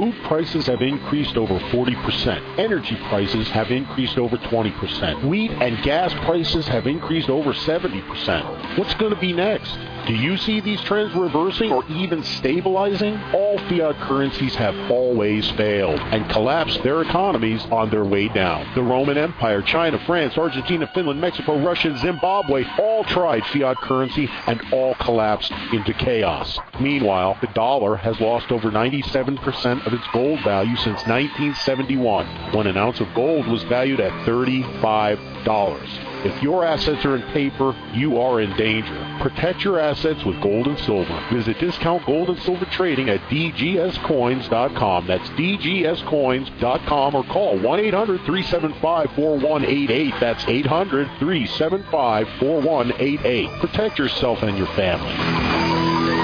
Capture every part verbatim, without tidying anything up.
Food prices have increased over forty percent. Energy prices have increased over twenty percent. Wheat and gas prices have increased over seventy percent. What's going to be next? Do you see these trends reversing or even stabilizing? All fiat currencies have always failed and collapsed their economies on their way down. The Roman Empire, China, France, Argentina, Finland, Mexico, Russia, and Zimbabwe all tried fiat currency and all collapsed into chaos. Meanwhile, the dollar has lost over ninety-seven percent of its gold value since nineteen seventy-one, when an ounce of gold was valued at thirty-five dollars. If your assets are in paper, you are in danger. Protect your assets with gold and silver. Visit Discount Gold and Silver Trading at d g s coins dot com. That's d g s coins dot com, or call one eight hundred three seven five four one eight eight. That's eight hundred three seven five four one eight eight. Protect yourself and your family.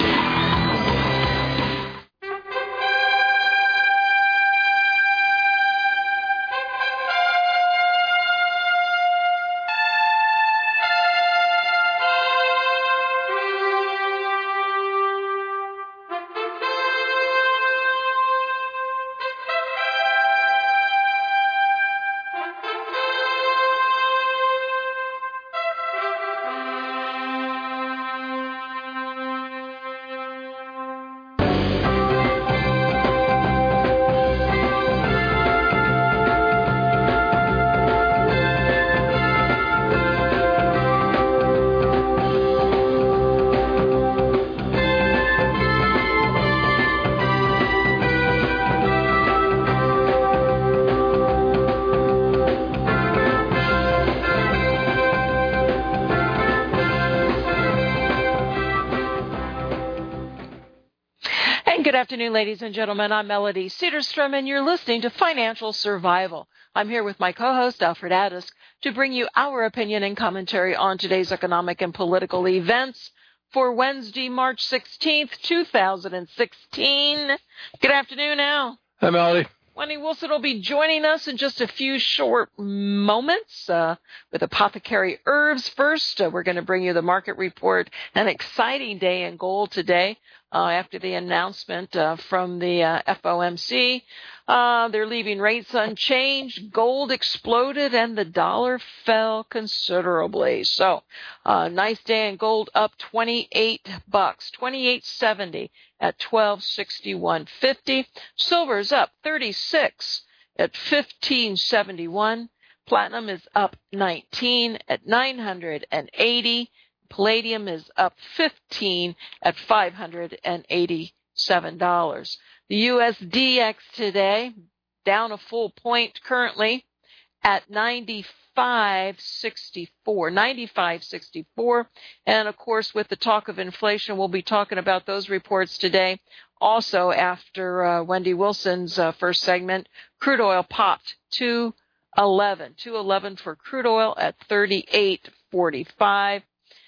Good afternoon, ladies and gentlemen. I'm Melody Cedarstrom, and you're listening to Financial Survival. I'm here with my co-host, Alfred Addis, to bring you our opinion and commentary on today's economic and political events for Wednesday, March sixteenth, two thousand sixteen. Good afternoon, Al. Hi, Melody. Wendy Wilson will be joining us in just a few short moments uh, with Apothecary Herbs. First, uh, we're going to bring you the market report. An exciting day in gold today. Uh, after the announcement uh, from the uh, F O M C. Uh, they're leaving rates unchanged. Gold exploded and the dollar fell considerably. So, uh, nice day in gold, up twenty-eight bucks, twenty-eight seventy at twelve sixty-one fifty. Silver's up thirty-six at fifteen seventy-one. Platinum is up nineteen at nine hundred eighty. Palladium is up fifteen at five hundred eighty-seven dollars. The U S D X today down a full point currently at ninety-five sixty-four, ninety-five sixty-four. And of course, with the talk of inflation, we'll be talking about those reports today. Also, after uh, Wendy Wilson's uh, first segment, crude oil popped two eleven, two eleven for crude oil at thirty-eight forty-five.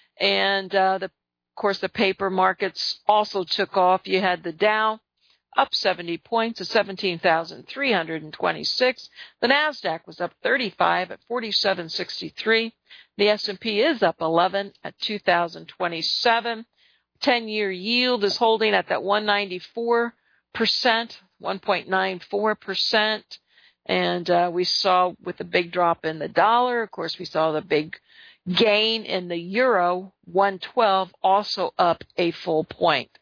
And, uh, the, of course, the paper markets also took off. You had the Dow up seventy points to seventeen thousand three hundred twenty-six. The NASDAQ was up thirty-five at forty-seven sixty-three. The S and P is up eleven at two thousand twenty-seven. ten-year yield is holding at that one point nine four percent, one point nine four percent. And uh, we saw with the big drop in the dollar, of course, we saw the big gain in the euro, one twelve, also up a full point.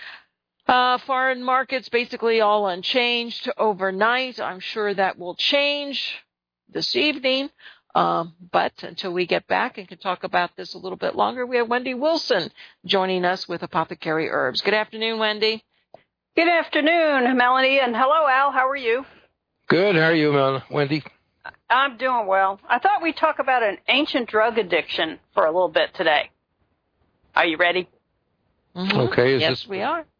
Uh, foreign markets basically all unchanged overnight. I'm sure that will change this evening. Um, but until we get back and can talk about this a little bit longer, we have Wendy Wilson joining us with Apothecary Herbs. Good afternoon, Wendy. Good afternoon, Melanie, and hello, Al. How are you? Good. How are you, Mel- Wendy? I'm doing well. I thought we'd talk about an ancient drug addiction for a little bit today. Are you ready? Mm-hmm. Okay. Is yes, this... we are.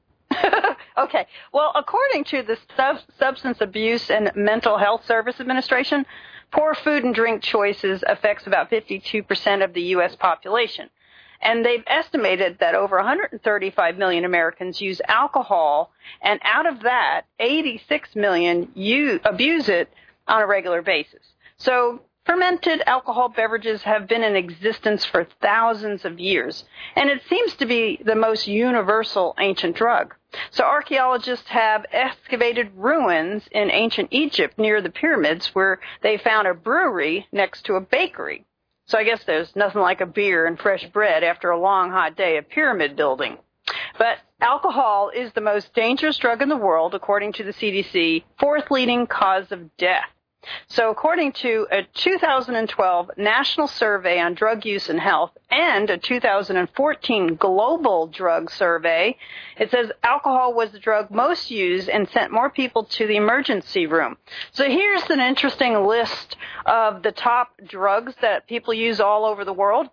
Okay. Well, according to the Sub- Substance Abuse and Mental Health Service Administration, poor food and drink choices affects about fifty-two percent of the U S population. And they've estimated that over one hundred thirty-five million Americans use alcohol, and out of that, eighty-six million use, abuse it on a regular basis. So fermented alcohol beverages have been in existence for thousands of years, and it seems to be the most universal ancient drug. So archaeologists have excavated ruins in ancient Egypt near the pyramids where they found a brewery next to a bakery. So I guess there's nothing like a beer and fresh bread after a long, hot day of pyramid building. But alcohol is the most dangerous drug in the world, according to the C D C, fourth leading cause of death. So according to a two thousand twelve National Survey on Drug Use and Health and a two thousand fourteen Global Drug Survey, it says alcohol was the drug most used and sent more people to the emergency room. So here's an interesting list of the top drugs that people use all over the world.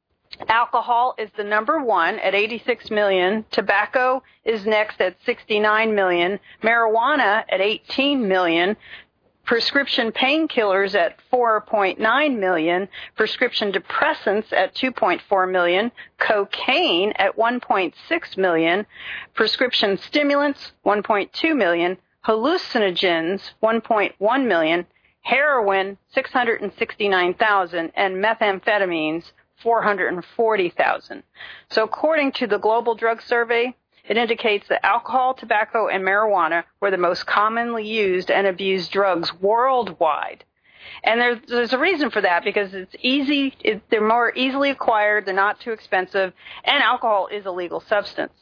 Alcohol is the number one at eighty-six million. Tobacco is next at sixty-nine million. Marijuana at eighteen million. Prescription painkillers at four point nine million, prescription depressants at two point four million, cocaine at one point six million, prescription stimulants one point two million, hallucinogens one point one million, heroin six hundred sixty-nine thousand, and methamphetamines four hundred forty thousand. So according to the Global Drug Survey, it indicates that alcohol, tobacco, and marijuana were the most commonly used and abused drugs worldwide. And there's, there's a reason for that, because it's easy, it, they're more easily acquired, they're not too expensive, and alcohol is a legal substance.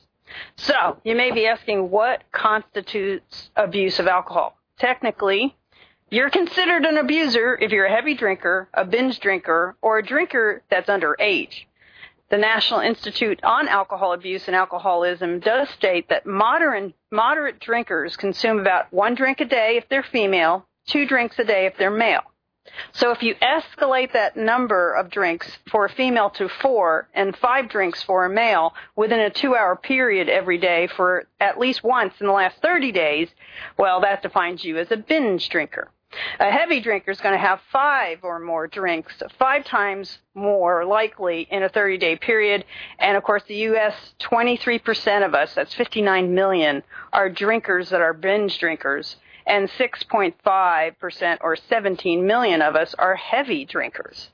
So you may be asking, what constitutes abuse of alcohol? Technically, you're considered an abuser if you're a heavy drinker, a binge drinker, or a drinker that's underage. The National Institute on Alcohol Abuse and Alcoholism does state that moderate, moderate drinkers consume about one drink a day if they're female, two drinks a day if they're male. So if you escalate that number of drinks for a female to four and five drinks for a male within a two-hour period every day for at least once in the last thirty days, well, that defines you as a binge drinker. A heavy drinker is going to have five or more drinks, five times more likely in a thirty-day period. And, of course, the U S, twenty-three percent of us, that's fifty-nine million, are drinkers that are binge drinkers. And six point five percent or seventeen million of us are heavy drinkers.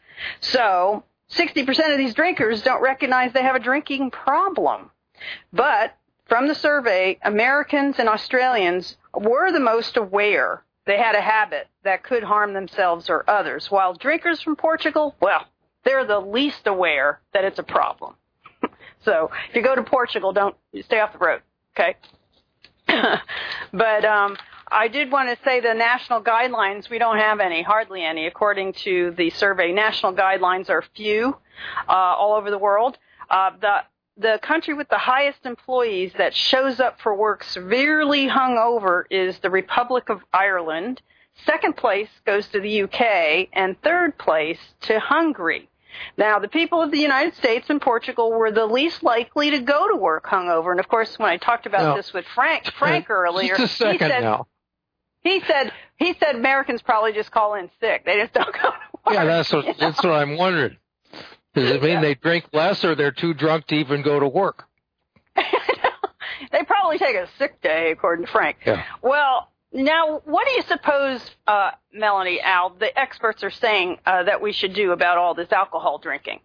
So sixty percent of these drinkers don't recognize they have a drinking problem. But from the survey, Americans and Australians were the most aware they had a habit that could harm themselves or others, while drinkers from Portugal, well, they're the least aware that it's a problem. So if you go to Portugal, don't stay off the road, okay? But um, I did want to say the national guidelines, we don't have any, hardly any, according to the survey. National guidelines are few uh, all over the world. Uh, the The country with the highest employees that shows up for work severely hungover is the Republic of Ireland. Second place goes to the U K, and third place to Hungary. Now, the people of the United States and Portugal were the least likely to go to work hungover. And, of course, when I talked about no. this with Frank Frank earlier, just a second he said, now. He said he said Americans probably just call in sick. They just don't go to work. Yeah, that's what, that's what I'm wondering. Does it mean yeah. they drink less or they're too drunk to even go to work? They probably take a sick day, according to Frank. Yeah. Well, now, what do you suppose, uh, Melanie, Al, the experts are saying uh, that we should do about all this alcohol drinking?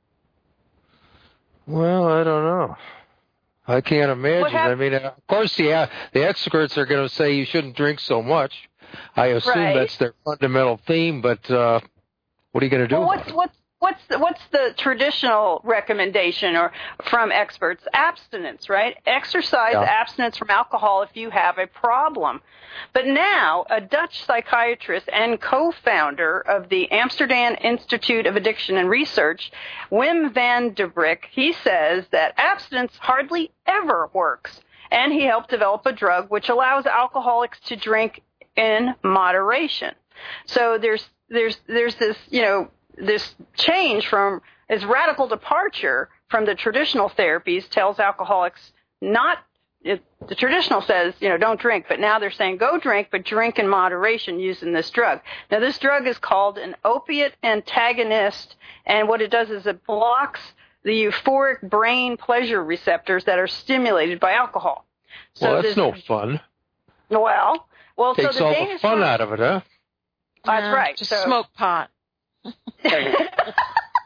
Well, I don't know. I can't imagine. I mean, of course, the, uh, the experts are going to say you shouldn't drink so much. I assume right. that's their fundamental theme, but uh, what are you going to do? Well, what's, what's, What's the, what's the traditional recommendation or from experts? Abstinence, right? Exercise yeah. abstinence from alcohol if you have a problem. But now, a Dutch psychiatrist and co-founder of the Amsterdam Institute of Addiction and Research, Wim van der Brick, he says that abstinence hardly ever works. And he helped develop a drug which allows alcoholics to drink in moderation. So there's there's there's this, you know, this change from this radical departure from the traditional therapies tells alcoholics not, it, the traditional says, you know, don't drink, but now they're saying go drink, but drink in moderation using this drug. Now, this drug is called an opiate antagonist, and what it does is it blocks the euphoric brain pleasure receptors that are stimulated by alcohol. So well, that's no fun. Well, well, Takes so the all Danish the fun one, out of it, huh? That's yeah, right. Just so, smoke pot.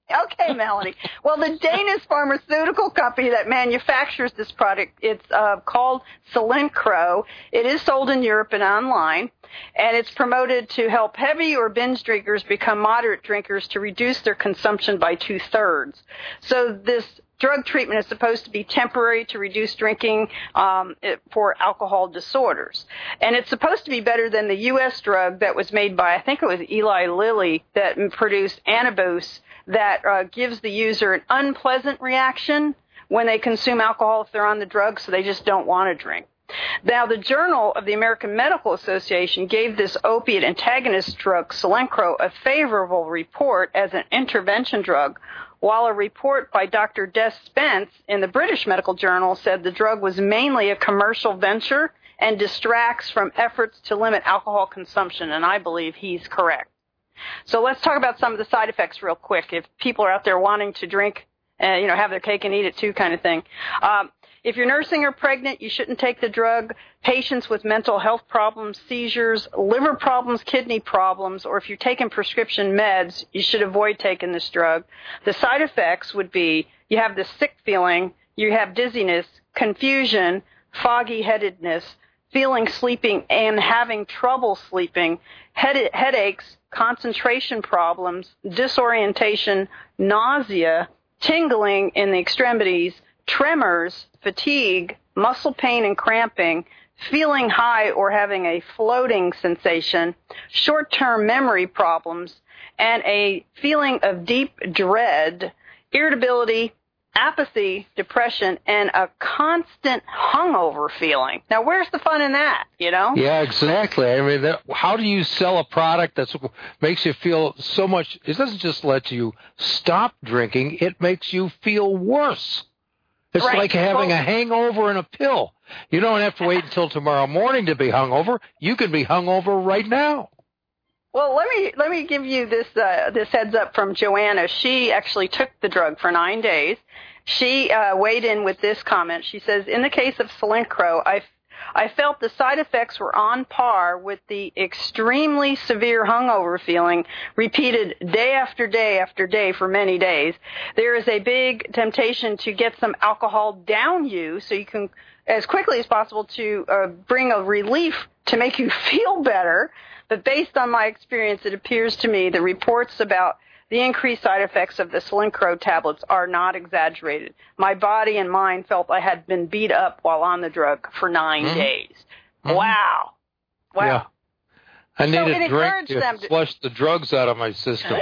Okay, Melanie. Well, the Danish pharmaceutical company that manufactures this product, it's uh, called Celencro. It is sold in Europe and online, and it's promoted to help heavy or binge drinkers become moderate drinkers to reduce their consumption by two-thirds. So this drug treatment is supposed to be temporary to reduce drinking um, it, for alcohol disorders. And it's supposed to be better than the U S drug that was made by, I think it was Eli Lilly, that produced Antabuse, that uh, gives the user an unpleasant reaction when they consume alcohol if they're on the drug, so they just don't want to drink. Now, the Journal of the American Medical Association gave this opiate antagonist drug, Celencro, a favorable report as an intervention drug, while a report by Doctor Des Spence in the British Medical Journal said the drug was mainly a commercial venture and distracts from efforts to limit alcohol consumption, and I believe he's correct. So let's talk about some of the side effects real quick. If people are out there wanting to drink, uh, you know, have their cake and eat it too kind of thing. Um, if you're nursing or pregnant, you shouldn't take the drug. Patients with mental health problems, seizures, liver problems, kidney problems, or if you're taking prescription meds, you should avoid taking this drug. The side effects would be you have this sick feeling, you have dizziness, confusion, foggy headedness, feeling sleeping and having trouble sleeping, head- headaches, concentration problems, disorientation, nausea, tingling in the extremities, tremors, fatigue, muscle pain and cramping, feeling high or having a floating sensation, short-term memory problems, and a feeling of deep dread, irritability, apathy, depression, and a constant hungover feeling. Now, where's the fun in that, you know? Yeah, exactly. I mean, that, how do you sell a product that makes you feel so much? It doesn't just let you stop drinking. It makes you feel worse. It's right. like having well, a hangover in a pill. You don't have to wait until tomorrow morning to be hungover. You can be hungover right now. Well, let me let me give you this uh, this heads up from Joanna. She actually took the drug for nine days. She uh, weighed in with this comment. She says, in the case of Celencro, I, I felt the side effects were on par with the extremely severe hungover feeling repeated day after day after day for many days. There is a big temptation to get some alcohol down you so you can, as quickly as possible, to uh, bring a relief to make you feel better. But based on my experience, it appears to me the reports about the increased side effects of the Celencro tablets are not exaggerated. My body and mind felt I had been beat up while on the drug for nine mm-hmm. days. Mm-hmm. Wow. Wow. Yeah. I need so a drink to, to flush the drugs out of my system.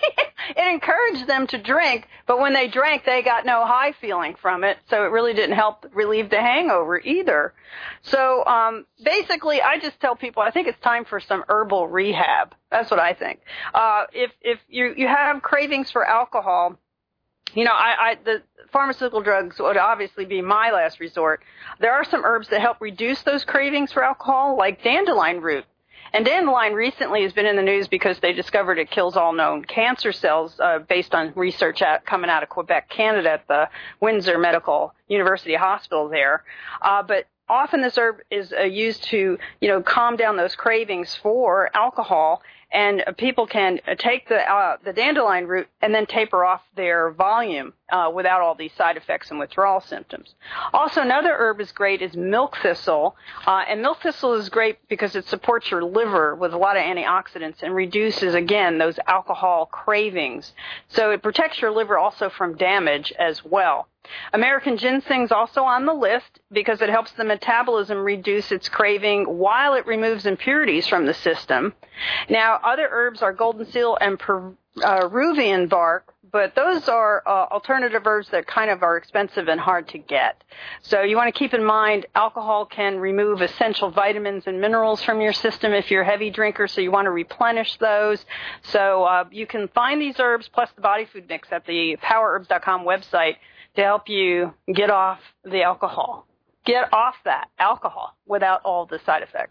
It encouraged them to drink, but when they drank, they got no high feeling from it, so it really didn't help relieve the hangover either. So um, basically, I just tell people I think it's time for some herbal rehab. That's what I think. Uh, if if you, you have cravings for alcohol, you know, I, I the pharmaceutical drugs would obviously be my last resort. There are some herbs that help reduce those cravings for alcohol, like dandelion root. And dandelion recently has been in the news because they discovered it kills all known cancer cells uh, based on research out, coming out of Quebec, Canada at the Windsor Medical University Hospital there. Uh, but often this herb is uh, used to, you know, calm down those cravings for alcohol. And uh, people can uh, take the uh, the dandelion root and then taper off their volume uh, without all these side effects and withdrawal symptoms. Also, another herb is great is milk thistle. Uh, and milk thistle is great because it supports your liver with a lot of antioxidants and reduces, again, those alcohol cravings. So it protects your liver also from damage as well. American ginseng's also on the list because it helps the metabolism reduce its craving while it removes impurities from the system. Now, other herbs are golden seal and per, uh, Peruvian bark, but those are uh, alternative herbs that kind of are expensive and hard to get. So you want to keep in mind alcohol can remove essential vitamins and minerals from your system if you're a heavy drinker, so you want to replenish those. So uh, you can find these herbs plus the body food mix at the power herbs dot com website to help you get off the alcohol. Get off that alcohol without all the side effects.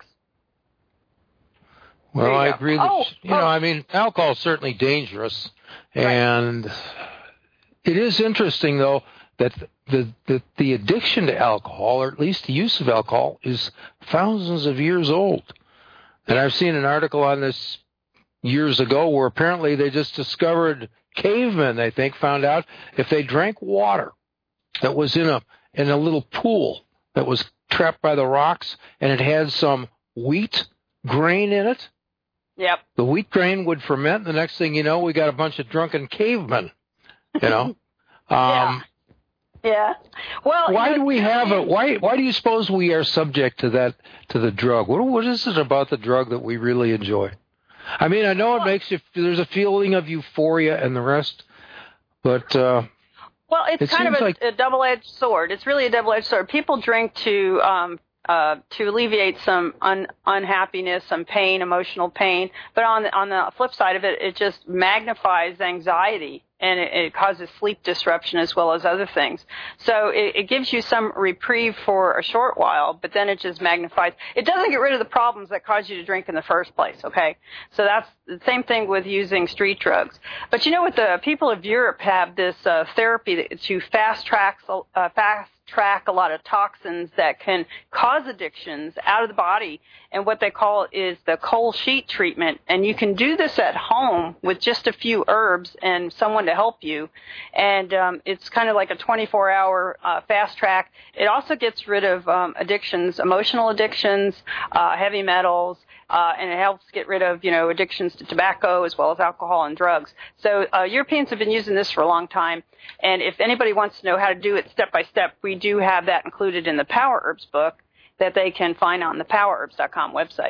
Well, I agree that, oh, you know, oh. I mean, alcohol is certainly dangerous. And right. It is interesting, though, that the, the, the addiction to alcohol, or at least the use of alcohol, is thousands of years old. And I've seen an article on this years ago where apparently they just discovered cavemen, I think, found out if they drank water that was in a in a little pool that was trapped by the rocks, and it had some wheat grain in it. Yep. The wheat grain would ferment. The next thing you know, we got a bunch of drunken cavemen. You know. um, yeah. Yeah. Well, why you know, do we have a why? Why do you suppose we are subject to that to the drug? What what is it about the drug that we really enjoy? I mean, I know it makes you. There's a feeling of euphoria and the rest, but. Uh, Well, it's it kind of a, like... a double-edged sword. It's really a double-edged sword. People drink to um, uh, to alleviate some un- unhappiness, some pain, emotional pain. But on the, on the flip side of it, it just magnifies anxiety, and it, it causes sleep disruption as well as other things. So it, it gives you some reprieve for a short while, but then it just magnifies. It doesn't get rid of the problems that caused you to drink in the first place, okay? So that's the same thing with using street drugs. But you know what? The people of Europe have this uh, therapy to fast track, uh, fast track a lot of toxins that can cause addictions out of the body, and what they call is the coal sheet treatment. And you can do this at home with just a few herbs and someone to help you. And um, it's kind of like a twenty-four hour uh, fast track. It also gets rid of um, addictions, emotional addictions, uh, heavy metals, uh, and it helps get rid of, you know, addictions to tobacco as well as alcohol and drugs. So uh, Europeans have been using this for a long time. And if anybody wants to know how to do it step by step, we do have that included in the Power Herbs book that they can find on the power herbs dot com website.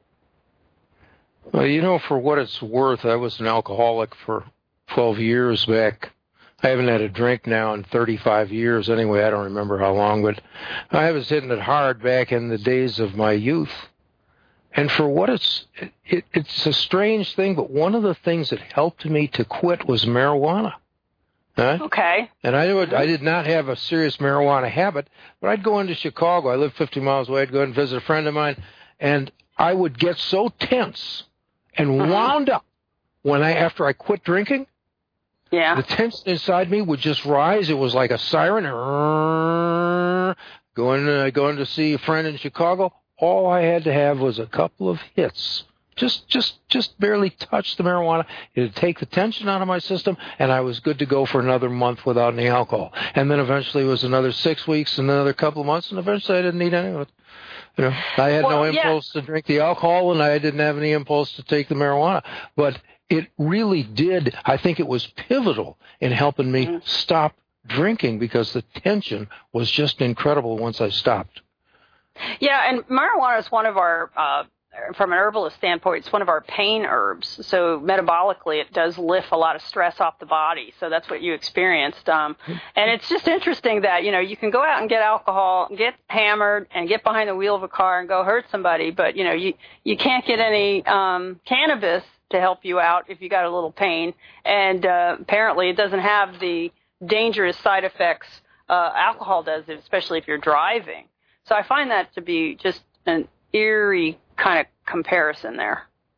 Well, you know, for what it's worth, I was an alcoholic for twelve years back. I haven't had a drink now in thirty-five years. Anyway, I don't remember how long, but I was hitting it hard back in the days of my youth. And for what it's, it, it's a strange thing, but one of the things that helped me to quit was marijuana. Huh? Okay. And I would, I did not have a serious marijuana habit, but I'd go into Chicago. I lived fifty miles away. I'd go and visit a friend of mine, and I would get so tense and uh-huh. wound up when I, after I quit drinking. Yeah. The tension inside me would just rise. It was like a siren. Going, uh, going to see a friend in Chicago. All I had to have was a couple of hits. Just, just, just barely touch the marijuana. It'd take the tension out of my system, and I was good to go for another month without any alcohol. And then eventually it was another six weeks and another couple of months, and eventually I didn't need any of it. You know, I had well, no impulse yeah. to drink the alcohol, and I didn't have any impulse to take the marijuana. But it really did. I think it was pivotal in helping me mm-hmm. stop drinking because the tension was just incredible once I stopped. Yeah, and marijuana is one of our, uh, from an herbalist standpoint, it's one of our pain herbs. So metabolically, it does lift a lot of stress off the body. So that's what you experienced. Um, and it's just interesting that, you know, you can go out and get alcohol, get hammered, and get behind the wheel of a car and go hurt somebody. But, you know, you, you can't get any um, cannabis to help you out if you got a little pain. And uh, apparently it doesn't have the dangerous side effects uh, alcohol does, especially if you're driving. So I find that to be just an eerie kind of comparison there.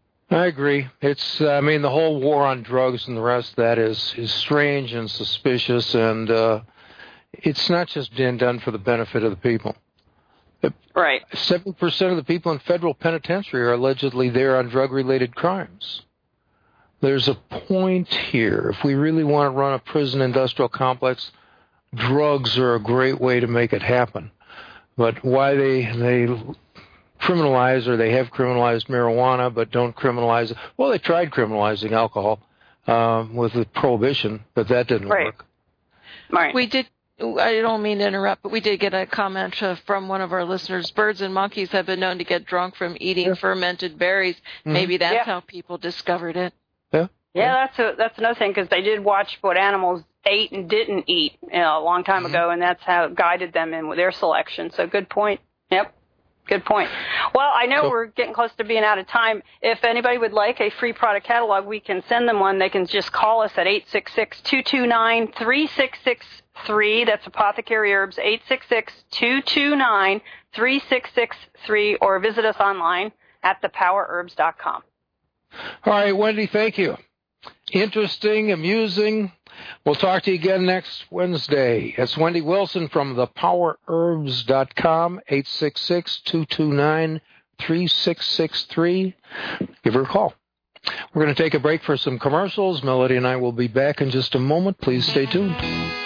I agree. It's, I mean, the whole war on drugs and the rest of that is, is strange and suspicious, and uh, it's not just being done for the benefit of the people. Right. seventy percent of the people in federal penitentiary are allegedly there on drug-related crimes. There's a point here. If we really want to run a prison industrial complex, drugs are a great way to make it happen. But why they they criminalize or they have criminalized marijuana but don't criminalize it? Well, they tried criminalizing alcohol um, with the prohibition, but that didn't right. work. Right. We did. I don't mean to interrupt, but we did get a comment uh, from one of our listeners. Birds and monkeys have been known to get drunk from eating yeah. fermented berries. Mm-hmm. Maybe that's yeah. how people discovered it. Yeah. Yeah, that's a, that's another thing because they did watch what animals ate and didn't eat, you know, a long time mm-hmm. ago, and that's how it guided them in their selection. So good point. Yep. Good point. Well, I know so, we're getting close to being out of time. If anybody would like a free product catalog, we can send them one. They can just call us at eight six six, two two nine, three six six three. That's Apothecary Herbs, eight six six, two two nine, three six six three, or visit us online at the power herbs dot com. All right, Wendy, thank you. Interesting, amusing. We'll talk to you again next Wednesday. It's Wendy Wilson from the power herbs dot com, eight six six, two two nine, three six six three. Give her a call. We're going to take a break for some commercials. Melody and I will be back in just a moment. Please stay tuned.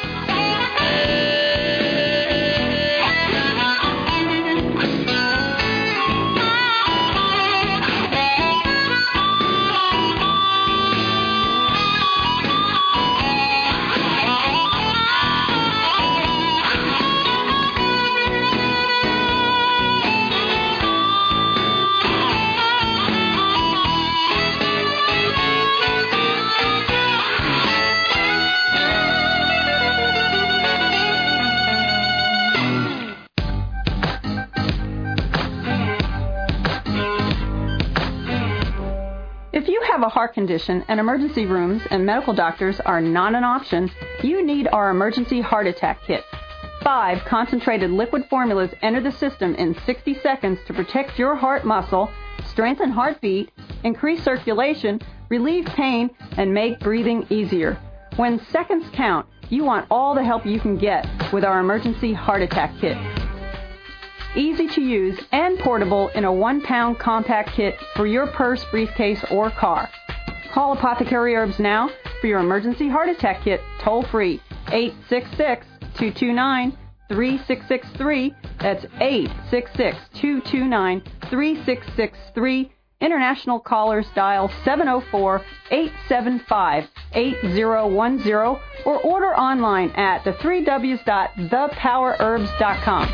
If you have a heart condition and emergency rooms and medical doctors are not an option, you need our emergency heart attack kit. Five concentrated liquid formulas enter the system in sixty seconds to protect your heart muscle, strengthen heartbeat, increase circulation, relieve pain, and make breathing easier. When seconds count, you want all the help you can get with our emergency heart attack kit. Easy to use and portable in a one-pound compact kit for your purse, briefcase, or car. Call Apothecary Herbs now for your emergency heart attack kit toll-free, eight six six, two two nine, three six six three. That's eight six six, two two nine, three six six three. International callers dial seven oh four, eight seven five, eight oh one oh or order online at the three w's dot the power herbs dot com.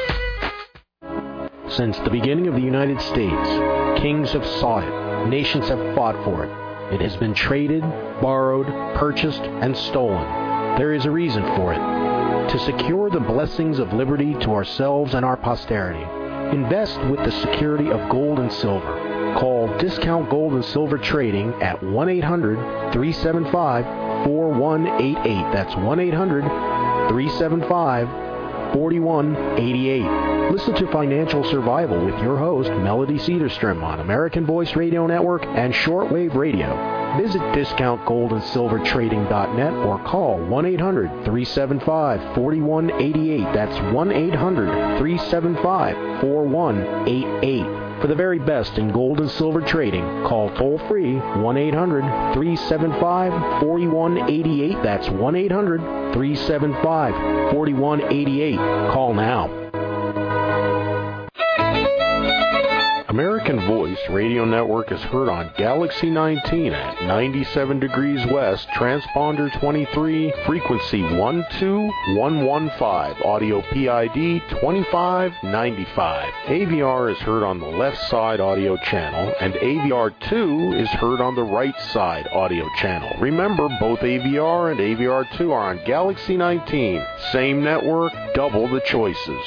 Since the beginning of the United States, kings have sought it, nations have fought for it. It has been traded, borrowed, purchased, and stolen. There is a reason for it. To secure the blessings of liberty to ourselves and our posterity, invest with the security of gold and silver. Call Discount Gold and Silver Trading at one eight hundred, three seven five, four one eight eight. That's one eight hundred, three seven five, four one eight eight. Listen to Financial Survival with your host, Melody Cedarstrom, on American Voice Radio Network and Shortwave Radio. Visit discount gold and silver trading dot net or call one eight hundred, three seven five, four one eight eight. That's one eight hundred, three seven five, four one eight eight. For the very best in gold and silver trading, call toll-free one eight hundred, three seven five, four one eight eight. That's one eight hundred, three seven five, four one eight eight. Call now. American Voice Radio Network is heard on Galaxy nineteen at ninety-seven degrees west, transponder twenty-three, frequency one two one one five, audio P I D twenty-five ninety-five. A V R is heard on the left side audio channel, and A V R two is heard on the right side audio channel. Remember, both A V R and A V R two are on Galaxy nineteen. Same network, double the choices.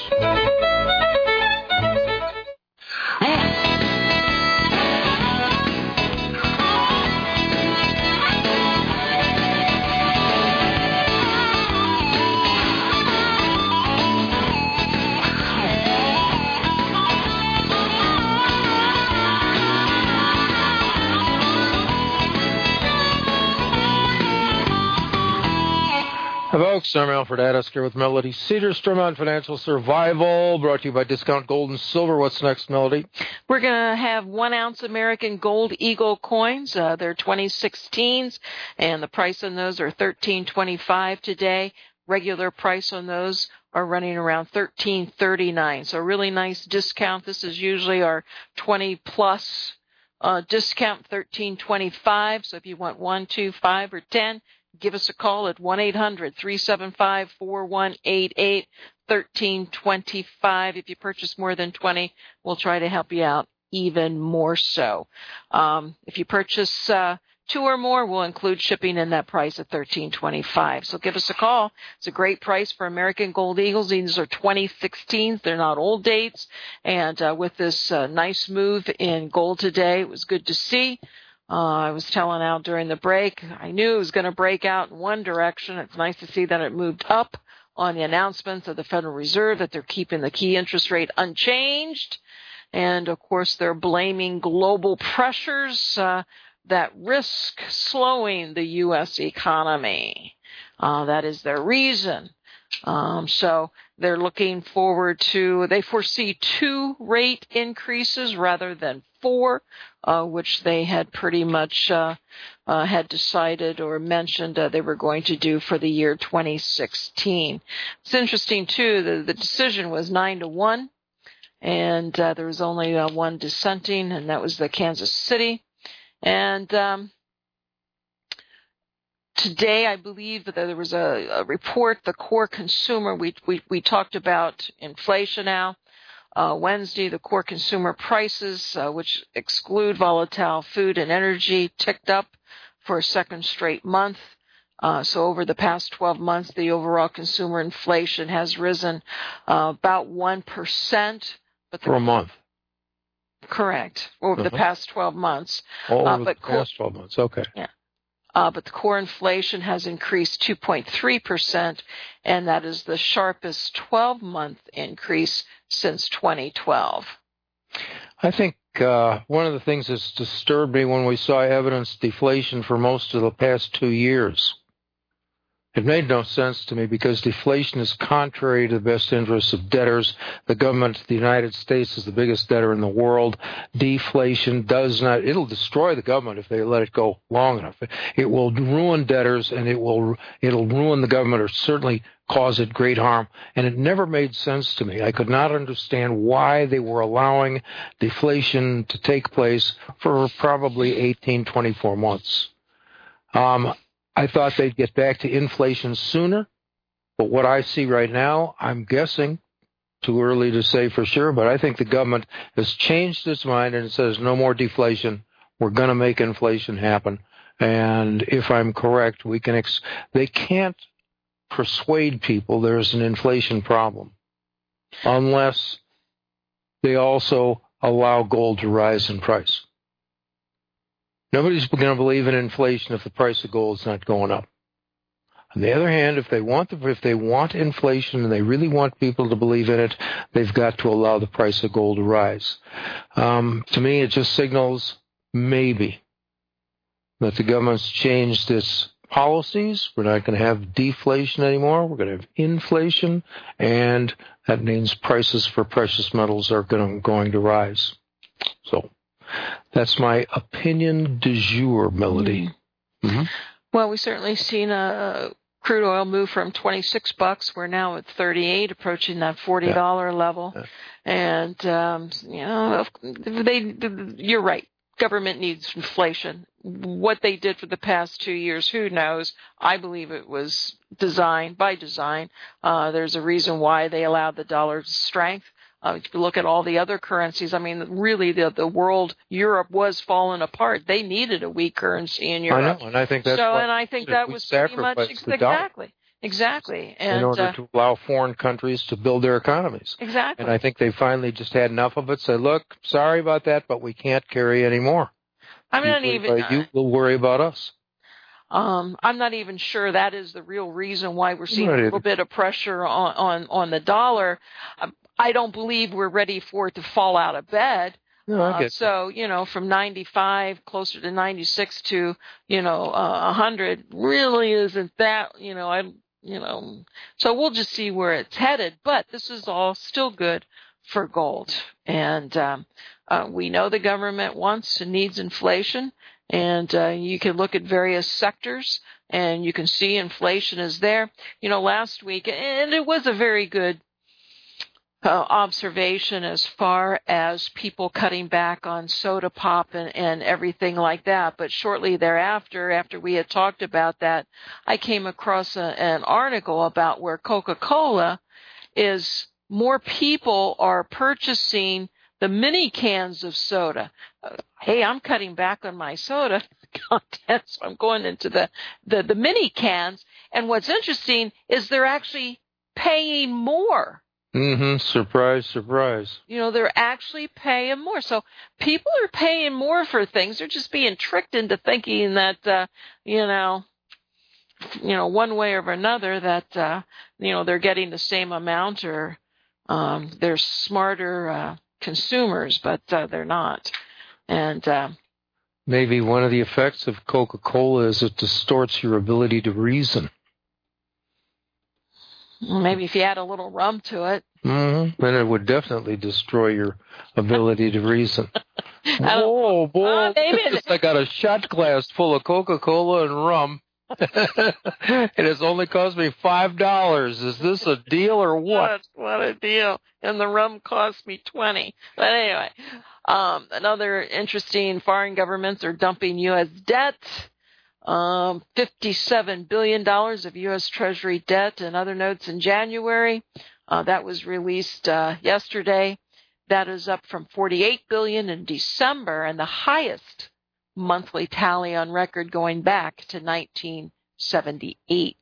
Hi, folks. I'm Alfred Addis here with Melody Cedarstrom on Financial Survival, brought to you by Discount Gold and Silver. What's next, Melody? We're going to have one-ounce American Gold Eagle coins. Uh, they're twenty sixteens, and the price on those are thirteen twenty-five today. Regular price on those are running around thirteen thirty-nine. So a really nice discount. This is usually our twenty-plus uh, discount, thirteen twenty-five. So if you want one, two, five, or ten, give us a call at one eight hundred, three seven five, four one eight eight, thirteen twenty-five. If you purchase more than twenty, we'll try to help you out even more so. Um, if you purchase uh, two or more, we'll include shipping in that price at thirteen twenty-five. So give us a call. It's a great price for American Gold Eagles. These are twenty sixteens. They're not old dates. And uh, with this uh, nice move in gold today, it was good to see. Uh, I was telling Al during the break, I knew it was going to break out in one direction. It's nice to see that it moved up on the announcements of the Federal Reserve that they're keeping the key interest rate unchanged. And, of course, they're blaming global pressures uh, that risk slowing the U S economy. Uh, that is their reason Um, so they're looking forward to, they foresee two rate increases rather than four, uh, which they had pretty much uh, uh, had decided or mentioned uh, they were going to do for the year twenty sixteen. It's interesting, too, the, the decision was nine to one, and uh, there was only uh, one dissenting, and that was the Kansas City. And um, today, I believe that there was a, a report, the core consumer, we, we, we talked about inflation now. Uh, Wednesday, the core consumer prices, uh, which exclude volatile food and energy, ticked up for a second straight month. Uh, so over the past twelve months, the overall consumer inflation has risen uh, about one percent. But the, for a month. Correct. Over uh-huh. the past twelve months. Oh, over uh, the but past twelve months. Okay. Yeah. Uh, but the core inflation has increased two point three percent, and that is the sharpest twelve-month increase since twenty twelve. I think uh, one of the things that's disturbed me when we saw evidence deflation for most of the past two years, it made no sense to me because deflation is contrary to the best interests of debtors. The government of the United States is the biggest debtor in the world. Deflation does not, it'll destroy the government if they let it go long enough. It will ruin debtors and it will, it'll ruin the government or certainly cause it great harm. And it never made sense to me. I could not understand why they were allowing deflation to take place for probably eighteen, twenty-four months. Um, I thought they'd get back to inflation sooner, but what I see right now, I'm guessing, too early to say for sure, but I think the government has changed its mind and it says no more deflation. We're going to make inflation happen. And if I'm correct, we can ex- they can't persuade people there's an inflation problem unless they also allow gold to rise in price. Nobody's going to believe in inflation if the price of gold is not going up. On the other hand, if they want the, if they want inflation and they really want people to believe in it, they've got to allow the price of gold to rise. Um, to me, it just signals maybe that the government's changed its policies. We're not going to have deflation anymore. We're going to have inflation, and that means prices for precious metals are going to, going to rise. So that's my opinion du jour, Melody. Mm-hmm. Mm-hmm. Well, we've certainly seen a crude oil move from twenty-six bucks. We're now at thirty-eight, approaching that forty dollars yeah. level. Yeah. And, um, you know, they, you're right. Government needs inflation. What they did for the past two years, who knows? I believe it was designed, by design. Uh, there's a reason why they allowed the dollar's strength. Uh, if you look at all the other currencies, I mean, really, the the world, Europe was falling apart. They needed a weak currency in Europe. I know, and I think that's so, what and I think that was pretty much exactly, exactly. And, in order uh, to allow foreign countries to build their economies. Exactly. And I think they finally just had enough of it. Said, look, sorry about that, but we can't carry any more. I'm not even. Uh, you will worry about us. Um, I'm not even sure that is the real reason why we're seeing a little bit of pressure on, on, on the dollar. I don't believe we're ready for it to fall out of bed. No, I get uh, so, you know, from ninety-five closer to ninety-six to, you know, uh, one hundred really isn't that, you know, I, you know, so we'll just see where it's headed. But this is all still good for gold. And um, uh, we know the government wants and needs inflation. And uh, you can look at various sectors, and you can see inflation is there. You know, last week, and it was a very good uh, observation as far as people cutting back on soda pop and, and everything like that. But shortly thereafter, after we had talked about that, I came across a, an article about where Coca-Cola is more people are purchasing the mini cans of soda. Uh, hey, I'm cutting back on my soda content, so I'm going into the, the, the mini cans. And what's interesting is they're actually paying more. Mm-hmm. Surprise, surprise. You know, they're actually paying more. So people are paying more for things. They're just being tricked into thinking that, uh, you know, you know, one way or another that, uh, you know, they're getting the same amount or um, they're smarter uh, consumers, but uh, they're not. And uh, maybe one of the effects of Coca-Cola is it distorts your ability to reason. Maybe if you add a little rum to it. Mm-hmm. Then it would definitely destroy your ability to reason. Whoa, boy, uh, maybe I got a shot glass full of Coca-Cola and rum. It has only cost me five dollars. Is this a deal or what? What a deal! And the rum cost me twenty. But anyway, um, another interesting: foreign governments are dumping U S debt. Um, fifty-seven billion dollars of U S Treasury debt and other notes in January. Uh, that was released uh, yesterday. That is up from forty-eight billion dollars in December, and the highest monthly tally on record going back to nineteen seventy-eight.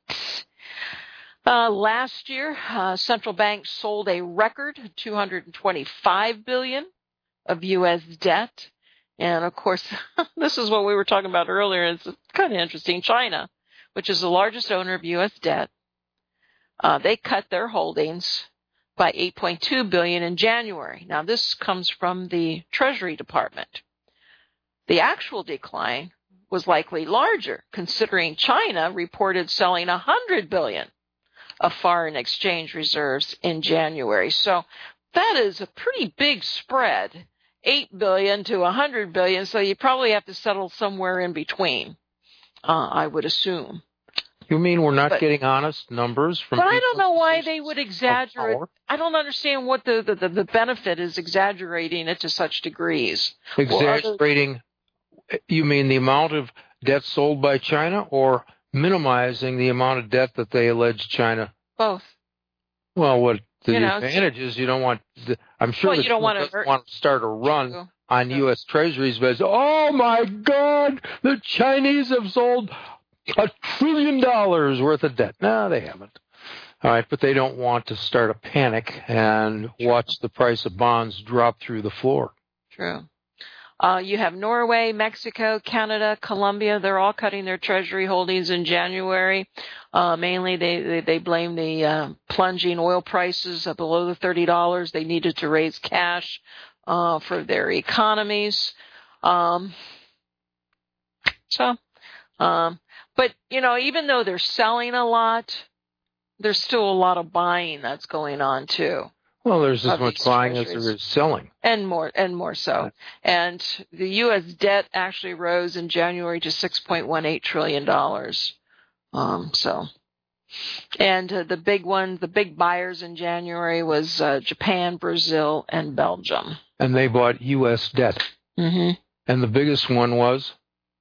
Uh, last year, uh, central banks sold a record two hundred twenty-five billion dollars of U S debt. And of course, this is what we were talking about earlier. It's kind of interesting. China, which is the largest owner of U S debt, uh, they cut their holdings by eight point two billion dollars in January. Now, this comes from the Treasury Department. The actual decline was likely larger, considering China reported selling one hundred billion dollars of foreign exchange reserves in January. So that is a pretty big spread, eight billion dollars to one hundred billion dollars, so you probably have to settle somewhere in between, uh, I would assume. You mean we're not But, getting honest numbers from But I don't know why positions they would of exaggerate. power? I don't understand what the, the, the benefit is exaggerating it to such degrees. Exaggerating, you mean the amount of debt sold by China, or minimizing the amount of debt that they allege China? Both. Well, what the You know, advantage is, you don't want, the, I'm sure Well, that you don't want to doesn't hurt- want to start a run True. on True. U S Treasuries, but it's, oh my God, the Chinese have sold a trillion dollars worth of debt. No, they haven't. All right, but they don't want to start a panic and watch the price of bonds drop through the floor. True. Uh, you have Norway, Mexico, Canada, Colombia. They're all cutting their treasury holdings in January. Uh, mainly they, they, they blame the uh, plunging oil prices uh, below the thirty dollars. They needed to raise cash uh, for their economies. Um, so, um, but, you know, even though they're selling a lot, there's still a lot of buying that's going on, too. Well, there's as Of much these buying as treasuries. there is selling. And more, and more so. And the U S debt actually rose in January to six point one eight trillion dollars. Um, so, and uh, the big one, the big buyers in January was uh, Japan, Brazil, and Belgium. And they bought U S debt. Mm-hmm. And the biggest one was?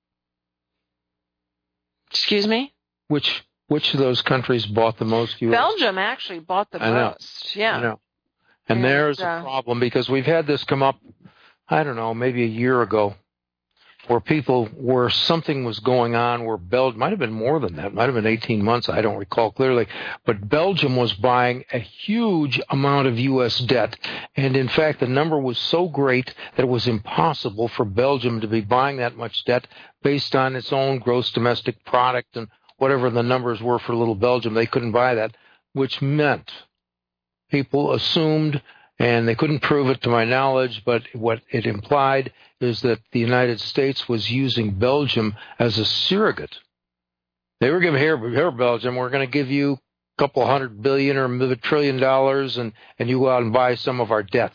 Excuse me? Which which of those countries bought the most U S? Belgium actually bought the I know. most. Yeah. I know. And, And, there's uh, a problem, because we've had this come up, I don't know, maybe a year ago, where people, where something was going on, where Belgium, might have been more than that, might have been eighteen months, I don't recall clearly, but Belgium was buying a huge amount of U S debt. And in fact, the number was so great that it was impossible for Belgium to be buying that much debt based on its own gross domestic product and whatever the numbers were for little Belgium. They couldn't buy that, which meant people assumed, and they couldn't prove it to my knowledge, but what it implied is that the United States was using Belgium as a surrogate. They were giving, here, here Belgium, we're going to give you a couple hundred billion or a trillion dollars, and, and you go out and buy some of our debt.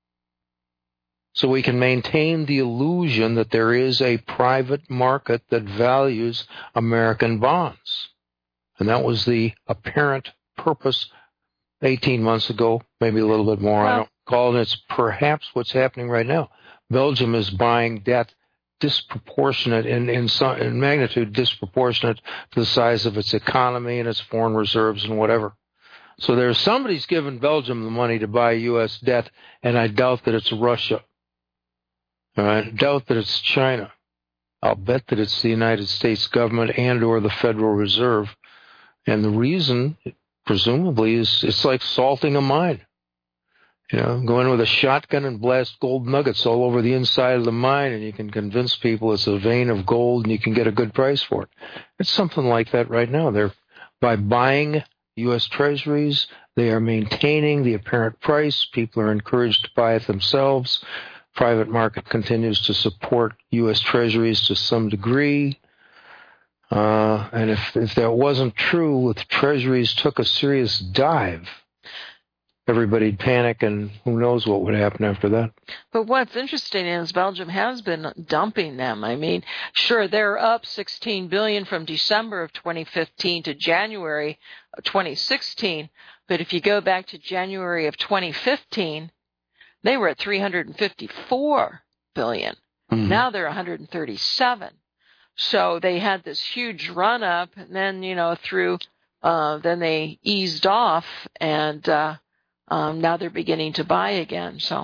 So we can maintain the illusion that there is a private market that values American bonds. And that was the apparent purpose eighteen months ago, maybe a little bit more, Well, I don't recall, and it's perhaps what's happening right now. Belgium is buying debt disproportionate in, in, some, in magnitude, disproportionate to the size of its economy and its foreign reserves and whatever. So there's somebody's giving Belgium the money to buy U S debt, and I doubt that it's Russia. All right? I doubt that it's China. I'll bet that it's the United States government and or the Federal Reserve. And the reason, presumably, is it's like salting a mine. You know, go in with a shotgun and blast gold nuggets all over the inside of the mine, and you can convince people it's a vein of gold and you can get a good price for it. It's something like that right now. They're, by buying U S Treasuries, they are maintaining the apparent price. People are encouraged to buy it themselves. Private market continues to support U S Treasuries to some degree. Uh, and if, if that wasn't true, if Treasuries took a serious dive, everybody'd panic, and who knows what would happen after that. But what's interesting is Belgium has been dumping them. I mean, sure, they're up sixteen billion dollars from December of twenty fifteen to January of twenty sixteen. But if you go back to January of twenty fifteen, they were at three hundred fifty-four billion dollars. Mm-hmm. Now they're one hundred thirty-seven. So they had this huge run up, and then, you know, through, uh, then they eased off, and, uh, um, now they're beginning to buy again. So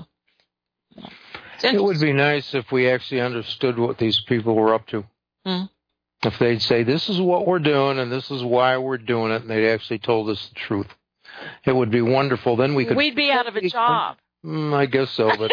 it would be nice if we actually understood what these people were up to. Mm-hmm. If they'd say, this is what we're doing, and this is why we're doing it, and they'd actually told us the truth. It would be wonderful. Then we could. We'd be out of a job. Mm, I guess so, but.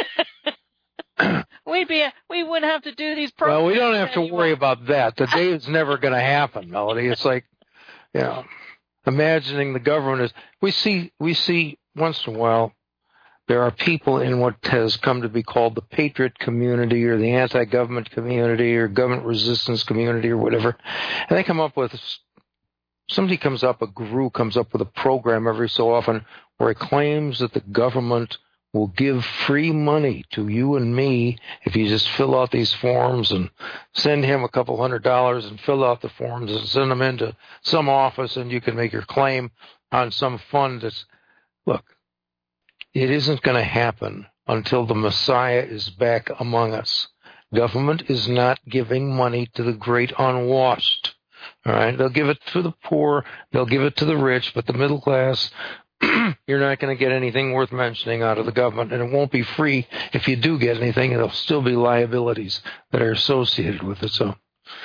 We'd be, we wouldn't have to do these programs. Well, we don't have anymore. to worry about that. The day is never going to happen, Melody. It's like, you know, imagining the government is. We see, we see once in a while, there are people in what has come to be called the patriot community or the anti-government community or government resistance community or whatever, and they come up with. Somebody comes up, a guru comes up with a program every so often where it claims that the government will give free money to you and me if you just fill out these forms and send him a couple hundred dollars and fill out the forms and send them into some office and you can make your claim on some fund that's, look, it isn't going to happen until the Messiah is back among us. Government is not giving money to the great unwashed. All right, they'll give it to the poor, they'll give it to the rich, but the middle class, you're not going to get anything worth mentioning out of the government, and it won't be free. If you do get anything, there'll still be liabilities that are associated with it. So,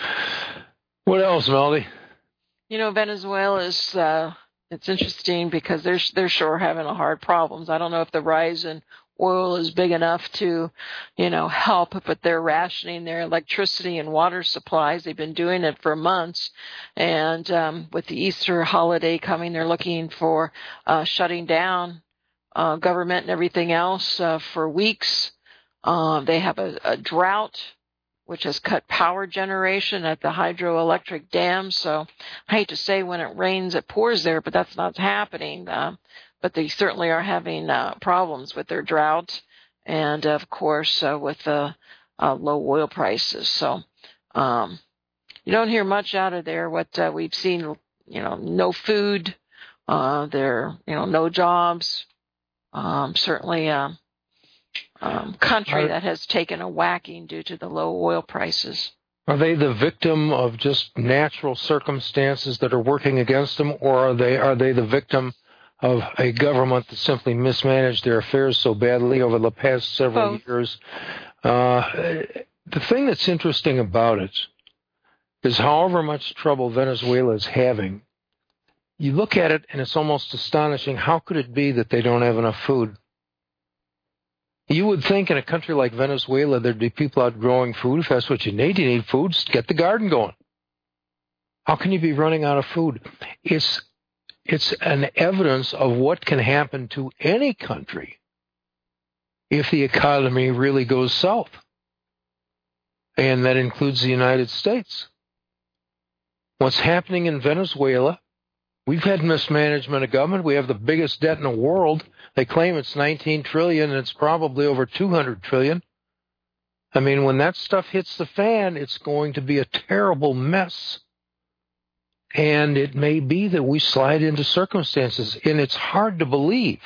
what else, Melody? You know, Venezuela's, uh, it's interesting because they're, they're sure having a hard problems. I don't know if the rise in oil is big enough to, you know, help, but they're rationing their electricity and water supplies. They've been doing it for months. And um, with the Easter holiday coming, they're looking for uh, shutting down uh, government and everything else uh, for weeks. Um, they have a, a drought, which has cut power generation at the hydroelectric dams. So I hate to say when it rains, it pours there, but that's not happening. Uh, but they certainly are having uh, problems with their drought and, of course, uh, with the uh, low oil prices. So um, you don't hear much out of there. What uh, we've seen, you know, no food, uh, there, you know, no jobs. Um, certainly a um, country that has taken a whacking due to the low oil prices. Are they the victim of just natural circumstances that are working against them, or are they are they the victim of a government that simply mismanaged their affairs so badly over the past several Both. years? Uh, the thing that's interesting about it is however much trouble Venezuela is having, you look at it and it's almost astonishing. How could it be that they don't have enough food? You would think in a country like Venezuela there'd be people out growing food. If that's what you need, you need food, get the garden going. How can you be running out of food? It's It's an evidence of what can happen to any country if the economy really goes south. And that includes the United States. What's happening in Venezuela, we've had mismanagement of government. We have the biggest debt in the world. They claim it's nineteen trillion dollars, and it's probably over two hundred trillion dollars. I mean, when that stuff hits the fan, it's going to be a terrible mess. And it may be that we slide into circumstances, and it's hard to believe.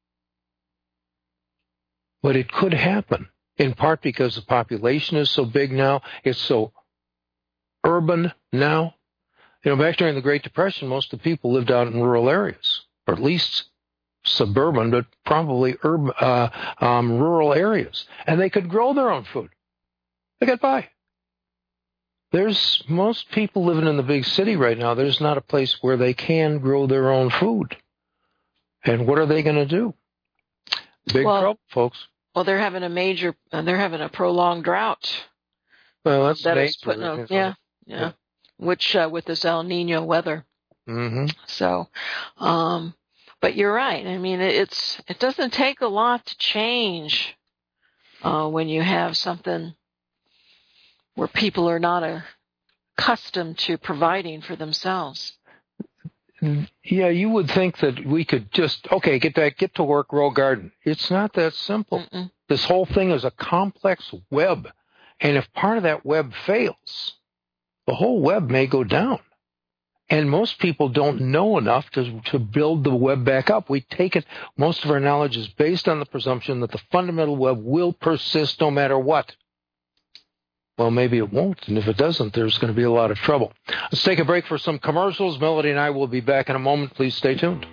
But it could happen, in part because the population is so big now. It's so urban now. You know, back during the Great Depression, most of the people lived out in rural areas, or at least suburban, but probably urban, uh, um, rural areas. And they could grow their own food. They got by. There's most people living in the big city right now. There's not a place where they can grow their own food. And what are they going to do? Big well, trouble, folks. Well, they're having a major, uh, they're having a prolonged drought. Well, that's that nature, is putting a, yeah, yeah, yeah, yeah, which uh, with this El Nino weather. Mm-hmm. So, um, but you're right. I mean, it's it doesn't take a lot to change uh, when you have something where people are not a accustomed to providing for themselves. Yeah, you would think that we could just, okay, get back, get to work, grow a garden. It's not that simple. Mm-mm. This whole thing is a complex web. And if part of that web fails, the whole web may go down. And most people don't know enough to, to build the web back up. We take it, most of our knowledge is based on the presumption that the fundamental web will persist no matter what. Well, maybe it won't, and if it doesn't, there's going to be a lot of trouble. Let's take a break for some commercials. Melody and I will be back in a moment. Please stay tuned.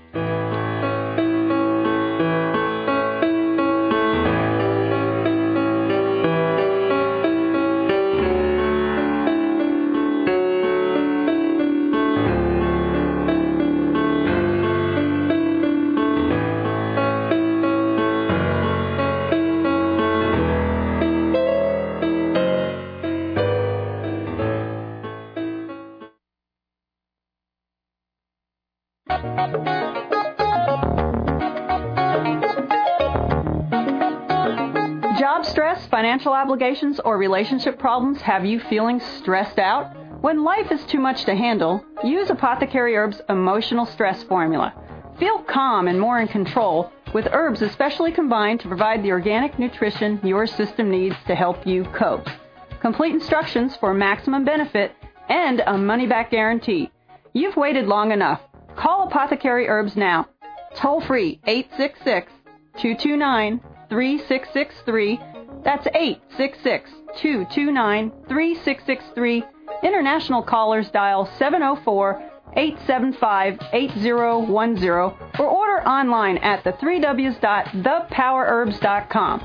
Job stress, financial obligations, or relationship problems have you feeling stressed out? When life is too much to handle, use Apothecary Herbs Emotional Stress Formula. Feel calm and more in control with herbs especially combined to provide the organic nutrition your system needs to help you cope. Complete instructions for maximum benefit and a money-back guarantee. You've waited long enough. Call Apothecary Herbs now. Toll free eight six six, two two nine, three six six three. That's eight six six, two two nine, three six six three. International callers dial seven oh four, eight seven five, eight oh one oh or order online at the three W's dot the power herbs dot com.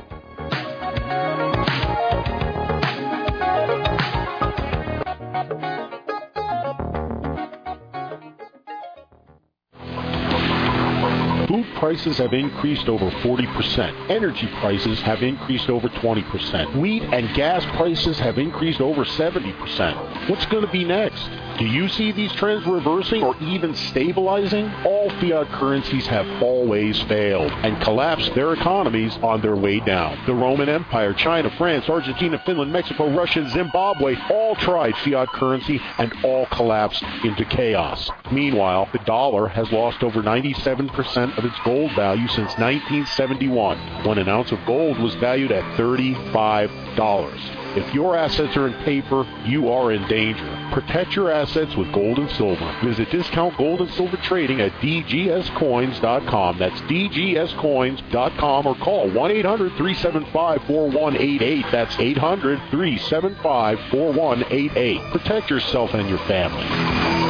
Food prices have increased over forty percent. Energy prices have increased over twenty percent. Wheat and gas prices have increased over seventy percent. What's going to be next? Do you see these trends reversing or even stabilizing? All fiat currencies have always failed and collapsed their economies on their way down. The Roman Empire, China, France, Argentina, Finland, Mexico, Russia, and Zimbabwe all tried fiat currency and all collapsed into chaos. Meanwhile, the dollar has lost over ninety-seven percent of its gold value since nineteen seventy-one, when an ounce of gold was valued at thirty-five dollars. If your assets are in paper, you are in danger. Protect your assets with gold and silver. Visit Discount Gold and Silver Trading at d g s coins dot com. That's d g s coins dot com, or call one eight hundred, three seven five, four one eight eight. That's eight hundred, three seven five, four one eight eight. Protect yourself and your family.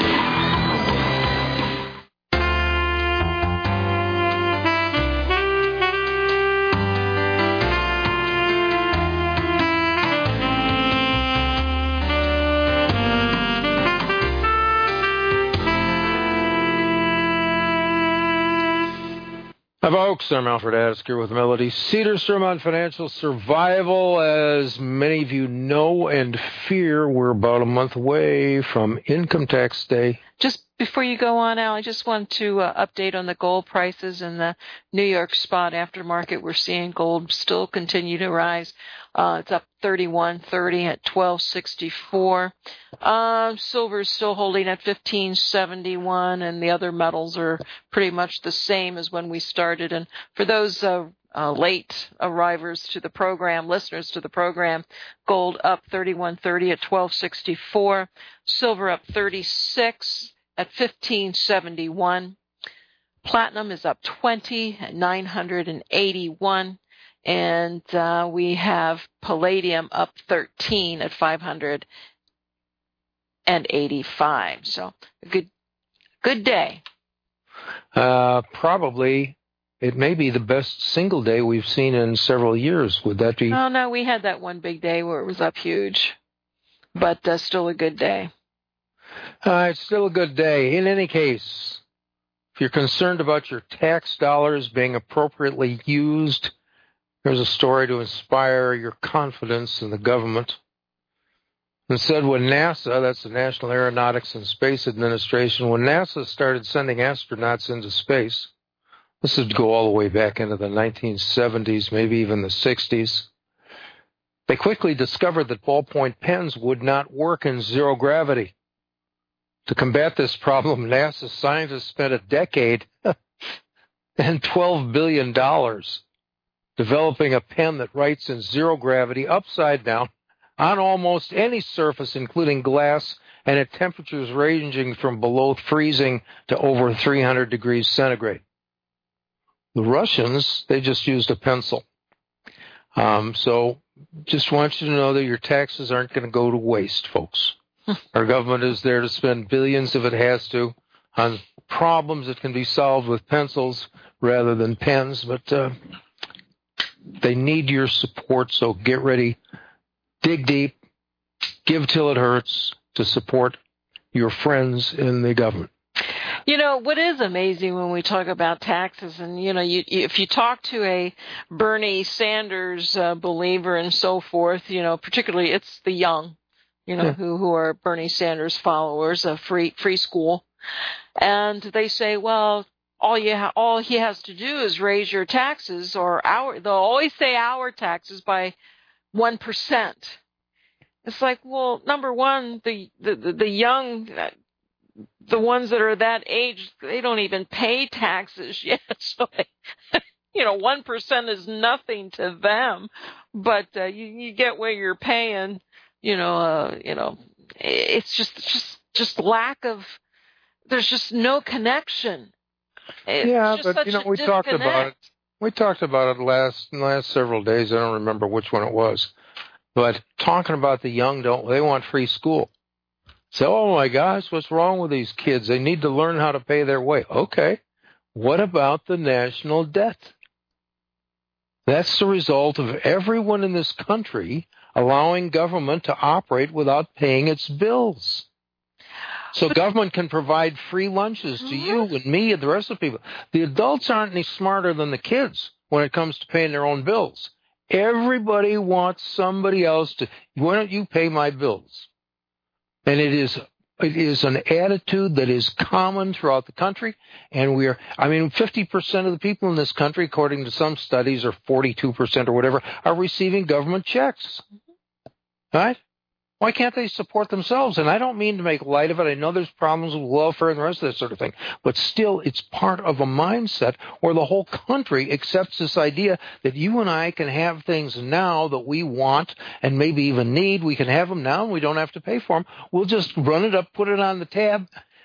Hi, folks. I'm Alfred Asker with Melody Cedarstrom on Financial Survival. As many of you know and fear, we're about a month away from Income Tax Day. Just before you go on, Al, I just want to uh, update on the gold prices in the New York spot aftermarket. We're seeing gold still continue to rise. Uh, it's up thirty-one thirty at twelve sixty-four. Uh, silver is still holding at fifteen seventy-one, and the other metals are pretty much the same as when we started. And for those uh, uh, late arrivers to the program, listeners to the program, gold up thirty-one thirty at twelve sixty-four. Silver up thirty-six at fifteen seventy-one. Platinum is up twenty at nine hundred eighty-one. And uh, we have palladium up thirteen at five hundred eighty-five. So a good, good day. Uh, probably it may be the best single day we've seen in several years. Would that be? Oh, no, we had that one big day where it was up huge, but uh, still a good day. Uh, it's still a good day. In any case, if you're concerned about your tax dollars being appropriately used, here's a story to inspire your confidence in the government. It said when NASA, that's the National Aeronautics and Space Administration, when NASA started sending astronauts into space, this would go all the way back into the nineteen seventies, maybe even the sixties, They quickly discovered that ballpoint pens would not work in zero gravity. To combat this problem, NASA scientists spent a decade and twelve billion dollars developing a pen that writes in zero gravity upside down on almost any surface, including glass, and at temperatures ranging from below freezing to over three hundred degrees centigrade. The Russians, they just used a pencil. Um, so just want you to know that your taxes aren't going to go to waste, folks. Our government is there to spend billions, if it has to, on problems that can be solved with pencils rather than pens, but uh, they need your support, so get ready. Dig deep. Give till it hurts to support your friends in the government. You know, what is amazing when we talk about taxes, and, you know, you, if you talk to a Bernie Sanders uh, believer and so forth, you know, particularly it's the young, you know, yeah. who, who are Bernie Sanders followers of free free school, and they say, well, all you ha- all he has to do is raise your taxes, or our, they'll always say our taxes by one percent. It's like, well, number one, the, the, the, the young, the ones that are that age, they don't even pay taxes yet. So, they, you know, one percent is nothing to them, but uh, you, you get where you're paying, you know, uh, you know, it's just, just, just lack of, there's just no connection. It's yeah, just but, you know, we disconnect. talked about it. We talked about it last, last several days. I don't remember which one it was. But talking about the young, don't they want free school? So, oh my gosh, what's wrong with these kids? They need to learn how to pay their way. Okay. What about the national debt? That's the result of everyone in this country allowing government to operate without paying its bills. So government can provide free lunches to you and me and the rest of the people. The adults aren't any smarter than the kids when it comes to paying their own bills. Everybody wants somebody else to, why don't you pay my bills? And it is it is an attitude that is common throughout the country. And we are, I mean, fifty percent of the people in this country, according to some studies, or forty-two percent or whatever, are receiving government checks. Right? Why can't they support themselves? And I don't mean to make light of it. I know there's problems with welfare and the rest of that sort of thing. But still, it's part of a mindset where the whole country accepts this idea that you and I can have things now that we want and maybe even need. We can have them now and we don't have to pay for them. We'll just run it up, put it on the tab,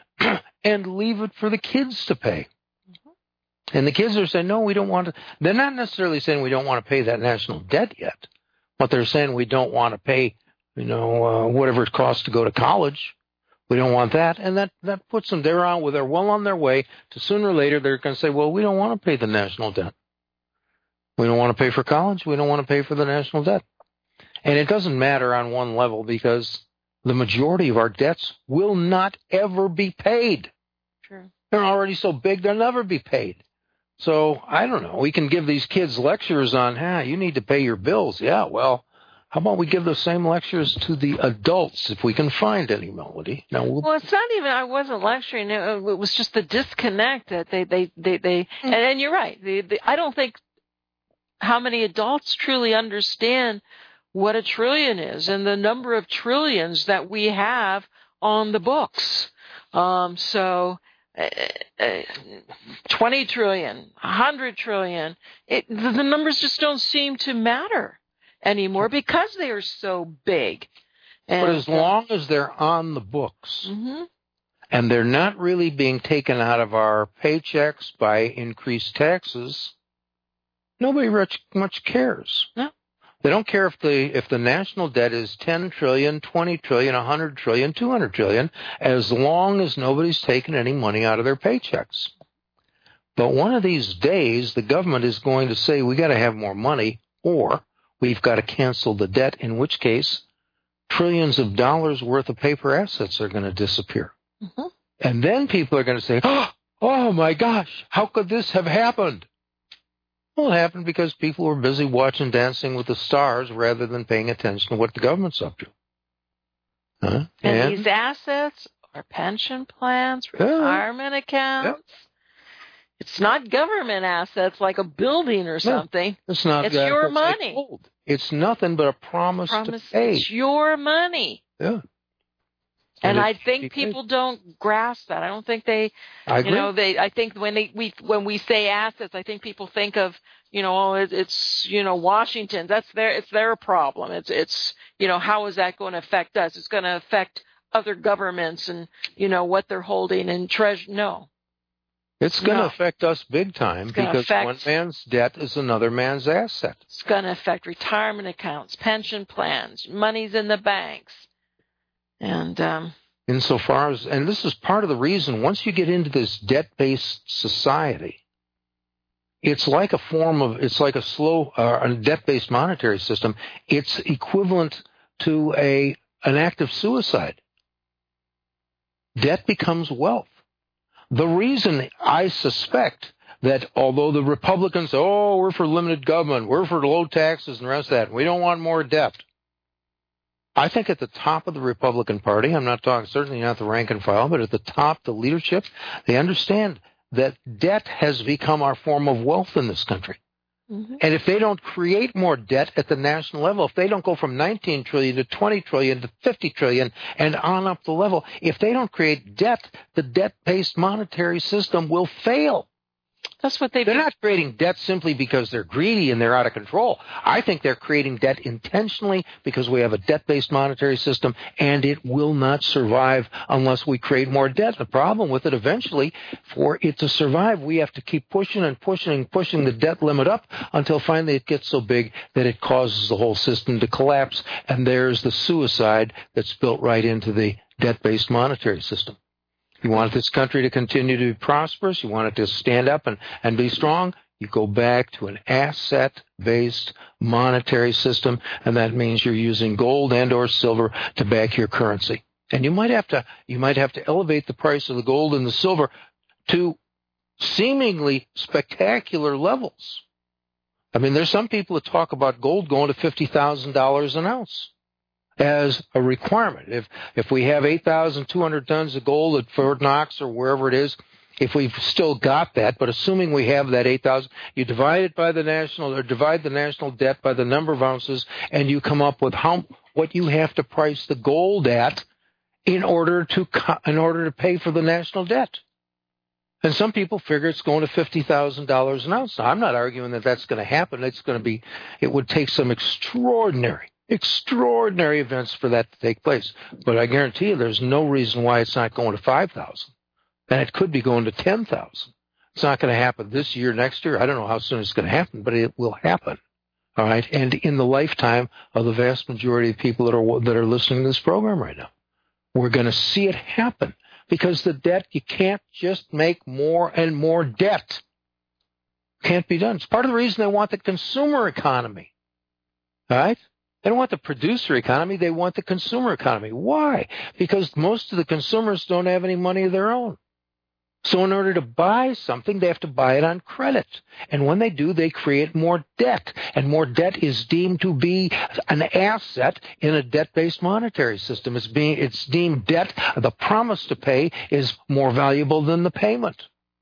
and leave it for the kids to pay. Mm-hmm. And the kids are saying, no, we don't want to. They're not necessarily saying we don't want to pay that national debt yet. But they're saying we don't want to pay, you know, uh, whatever it costs to go to college. We don't want that. And that, that puts them, they're on, they're well on their way to sooner or later they're going to say, well, we don't want to pay the national debt. We don't want to pay for college. We don't want to pay for the national debt. And it doesn't matter on one level because the majority of our debts will not ever be paid. True. They're already so big, they'll never be paid. So, I don't know. We can give these kids lectures on, ah, you need to pay your bills. Yeah, well, how about we give those same lectures to the adults if we can find any, Melody? Now we'll, well, it's not even, I wasn't lecturing. It was just the disconnect that they, they, they, they mm-hmm. and, and you're right. They, they, I don't think how many adults truly understand what a trillion is and the number of trillions that we have on the books. Um, so, uh, uh, twenty trillion, one hundred trillion, it, the, the numbers just don't seem to matter anymore because they are so big. And, but as long as they're on the books mm-hmm. and they're not really being taken out of our paychecks by increased taxes, nobody much, much cares. No. They don't care if the if the national debt is ten trillion, twenty trillion, one hundred trillion, two hundred trillion, as long as nobody's taking any money out of their paychecks. But one of these days, the government is going to say, we got to have more money, or we've got to cancel the debt, in which case trillions of dollars worth of paper assets are going to disappear. Mm-hmm. And then people are going to say, oh, oh my gosh, how could this have happened? Well, it happened because people were busy watching Dancing with the Stars rather than paying attention to what the government's up to. Huh? And, and these assets are pension plans, retirement yeah. accounts. It's not government assets like a building or something. No, it's not. It's that, your it's money. Like it's nothing but a promise, promise to pay. It's your money. Yeah. And, and it, I think people it, don't grasp that. I don't think they, I agree. you know, they. I think when they we when we say assets, I think people think of, you know, oh, it, it's you know Washington. That's their it's their problem. It's it's you know how is that going to affect us? It's going to affect other governments and you know what they're holding and treasure. No, it's going to no. affect us big time because affect, one man's debt is another man's asset. It's going to affect retirement accounts, pension plans, money's in the banks. And um, insofar as, and this is part of the reason, once you get into this debt-based society, it's like a form of, it's like a slow, uh, a debt-based monetary system. It's equivalent to a an act of suicide. Debt becomes wealth. The reason I suspect that although the Republicans, oh, we're for limited government, we're for low taxes and the rest of that, we don't want more debt. I think at the top of the Republican Party, I'm not talking, certainly not the rank and file, but at the top, the leadership, they understand that debt has become our form of wealth in this country. Mm-hmm. And if they don't create more debt at the national level, if they don't go from nineteen trillion dollars to twenty trillion dollars to fifty trillion dollars and on up the level, if they don't create debt, the debt-based monetary system will fail. That's what they've They're not creating debt simply because they're greedy and they're out of control. I think they're creating debt intentionally because we have a debt-based monetary system, and it will not survive unless we create more debt. The problem with it, eventually, for it to survive, we have to keep pushing and pushing and pushing the debt limit up until finally it gets so big that it causes the whole system to collapse, and there's the suicide that's built right into the debt-based monetary system. You want this country to continue to be prosperous, you want it to stand up and, and be strong, you go back to an asset-based monetary system, and that means you're using gold and or silver to back your currency. And you might have to you might have to elevate the price of the gold and the silver to seemingly spectacular levels. I mean, there's some people that talk about gold going to fifty thousand dollars an ounce as a requirement. If if we have eight thousand two hundred tons of gold at Fort Knox or wherever it is, if we've still got that, but assuming we have that eight thousand, you divide it by the national, or divide the national debt by the number of ounces, and you come up with how what you have to price the gold at in order to in order to pay for the national debt. And some people figure it's going to fifty thousand dollars an ounce. Now, I'm not arguing that that's going to happen. It's going to be, it would take some extraordinary Extraordinary events for that to take place. But I guarantee you there's no reason why it's not going to five thousand. And it could be going to ten thousand. It's not going to happen this year, next year. I don't know how soon it's going to happen, but it will happen. All right? And in the lifetime of the vast majority of people that are that are listening to this program right now. We're going to see it happen. Because the debt, you can't just make more and more debt. Can't be done. It's part of the reason they want the consumer economy. All right? They don't want the producer economy. They want the consumer economy. Why? Because most of the consumers don't have any money of their own. So in order to buy something, they have to buy it on credit. And when they do, they create more debt. And more debt is deemed to be an asset in a debt-based monetary system. It's being, it's deemed debt. The promise to pay is more valuable than the payment.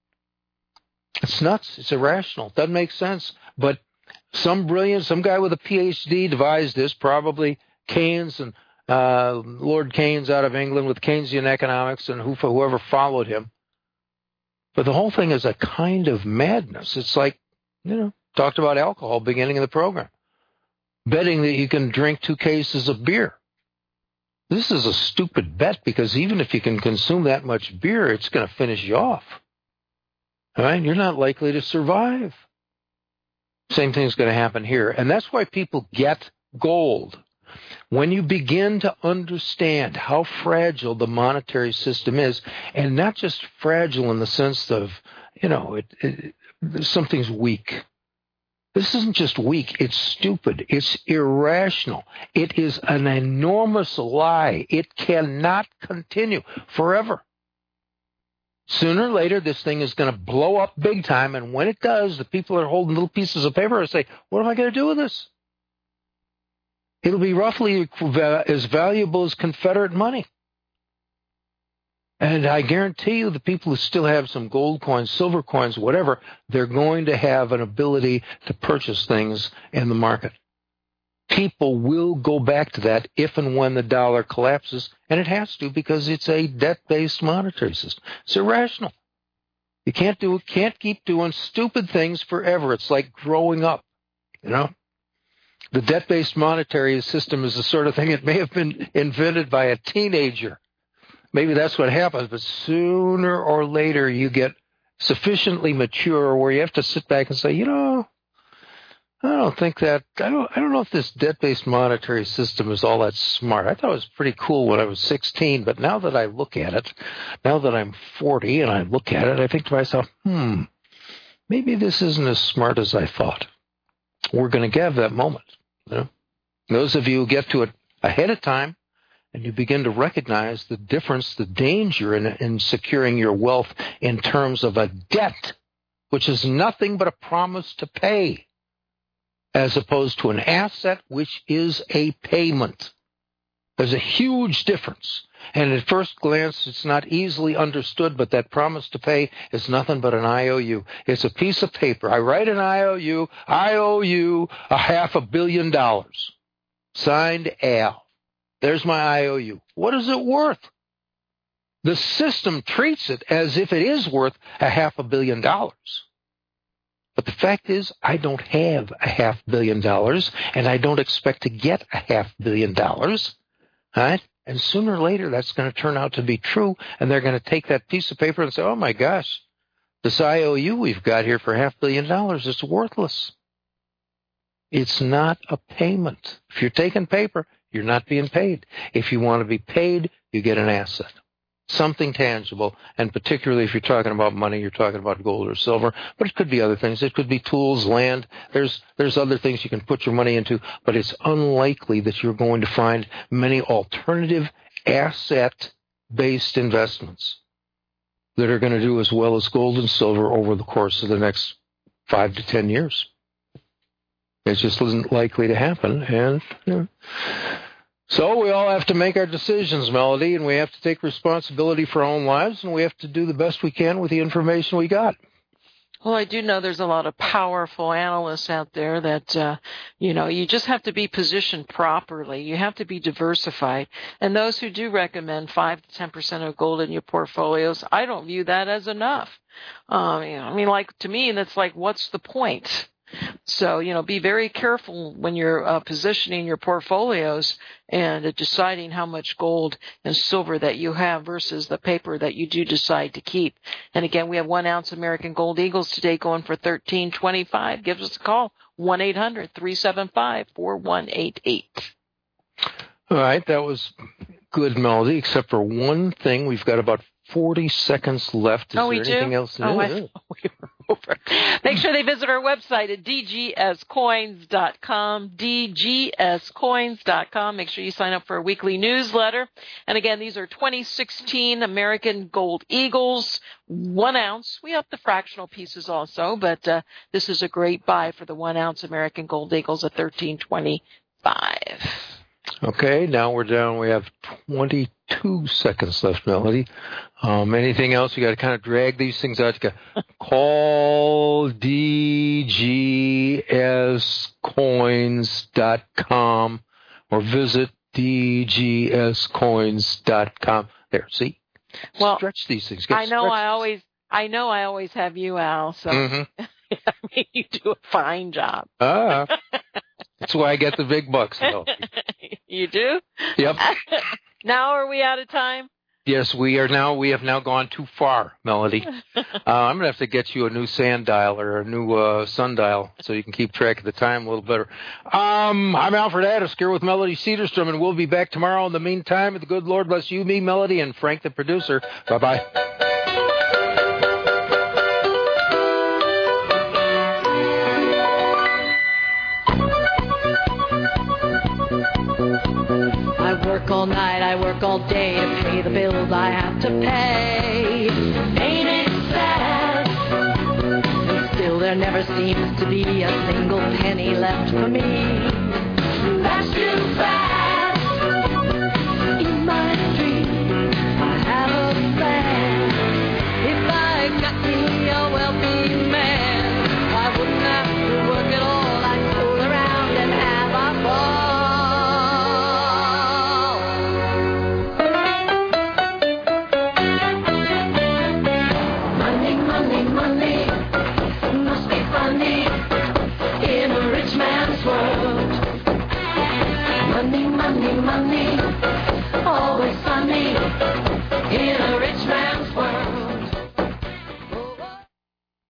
It's nuts. It's irrational. It doesn't make sense. But some brilliant, some guy with a P H D devised this, probably Keynes and uh, Lord Keynes out of England with Keynesian economics and who, whoever followed him. But the whole thing is a kind of madness. It's like, you know, talked about alcohol beginning of the program. Betting that you can drink two cases of beer. This is a stupid bet because even if you can consume that much beer, it's going to finish you off. All right? You're not likely to survive. Same thing's going to happen here. And that's why people get gold. When you begin to understand how fragile the monetary system is, and not just fragile in the sense of, you know, it, it, something's weak. This isn't just weak. It's stupid. It's irrational. It is an enormous lie. It cannot continue forever. Sooner or later, this thing is going to blow up big time, and when it does, the people that are holding little pieces of paper will say, what am I going to do with this? It'll be roughly as valuable as Confederate money. And I guarantee you the people who still have some gold coins, silver coins, whatever, they're going to have an ability to purchase things in the market. People will go back to that if and when the dollar collapses, and it has to because it's a debt-based monetary system. It's irrational. You can't do can't keep doing stupid things forever. It's like growing up, you know? The debt-based monetary system is the sort of thing that may have been invented by a teenager. Maybe that's what happens, but sooner or later you get sufficiently mature where you have to sit back and say, you know, I don't think that, I don't, I don't know if this debt-based monetary system is all that smart. I thought it was pretty cool when I was sixteen, but now that I look at it, now that I'm forty and I look at it, I think to myself, hmm, maybe this isn't as smart as I thought. We're going to have that moment. You know? Those of you who get to it ahead of time, and you begin to recognize the difference, the danger in, in securing your wealth in terms of a debt, which is nothing but a promise to pay, as opposed to an asset, which is a payment. There's a huge difference. And at first glance, it's not easily understood, but that promise to pay is nothing but an I O U. It's a piece of paper. I write an I O U. I owe you a half a billion dollars. Signed, Al. There's my I O U. What is it worth? The system treats it as if it is worth a half a billion dollars. But the fact is, I don't have a half billion dollars, and I don't expect to get a half billion dollars. Right? And sooner or later, that's going to turn out to be true, and they're going to take that piece of paper and say, oh, my gosh, this I O U we've got here for half a billion dollars is worthless. It's not a payment. If you're taking paper, you're not being paid. If you want to be paid, you get an asset, something tangible, and particularly if you're talking about money, you're talking about gold or silver, but it could be other things. It could be tools, land. There's there's other things you can put your money into, but it's unlikely that you're going to find many alternative asset-based investments that are going to do as well as gold and silver over the course of the next five to ten years. It just isn't likely to happen, and you know. So we all have to make our decisions, Melody, and we have to take responsibility for our own lives, and we have to do the best we can with the information we got. Well, I do know there's a lot of powerful analysts out there that, uh, you know, you just have to be positioned properly. You have to be diversified. And those who do recommend five to ten percent of gold in your portfolios, I don't view that as enough. Um, you know, I mean, like, to me, that's like, what's the point? So, you know, be very careful when you're uh, positioning your portfolios and uh, deciding how much gold and silver that you have versus the paper that you do decide to keep. And again, we have one ounce American Gold Eagles today going for thirteen twenty-five. Give us a call, one eight hundred three seven five four one eight eight. All right, that was good, Melody, except for one thing. We've got about forty seconds left. Is oh, we there anything do? else? Oh, I, we were over. Make sure they visit our website at d g s coins dot com, d g s coins dot com. Make sure you sign up for a weekly newsletter. And again, these are twenty sixteen American Gold Eagles, one ounce. We have the fractional pieces also, but uh, this is a great buy for the one ounce American Gold Eagles at thirteen twenty-five. Okay, now we're down. We have twenty-two seconds left, Melody. Um, anything else? You got to kind of drag these things out. You got to call d g s coins dot com or visit d g s coins dot com. There, see? Well, stretch these things. Get I know. stretched. I always, I know. I always have you, Al. So Mm-hmm. I mean, you do a fine job. Ah, that's why I get the big bucks. Though. You do? Yep. Now are we out of time? Yes, we are now. We have now gone too far, Melody. Uh, I'm going to have to get you a new sand dial or a new uh, sundial so you can keep track of the time a little better. Um, I'm Alfred Addis here with Melody Cedarstrom, and we'll be back tomorrow. In the meantime, the good Lord bless you, me, Melody, and Frank, the producer. Bye-bye. I work all night, I work all day to pay the bills I have to pay. Ain't it sad? And still there never seems to be a single penny left for me. That's too bad. In my dream, I have a plan. in a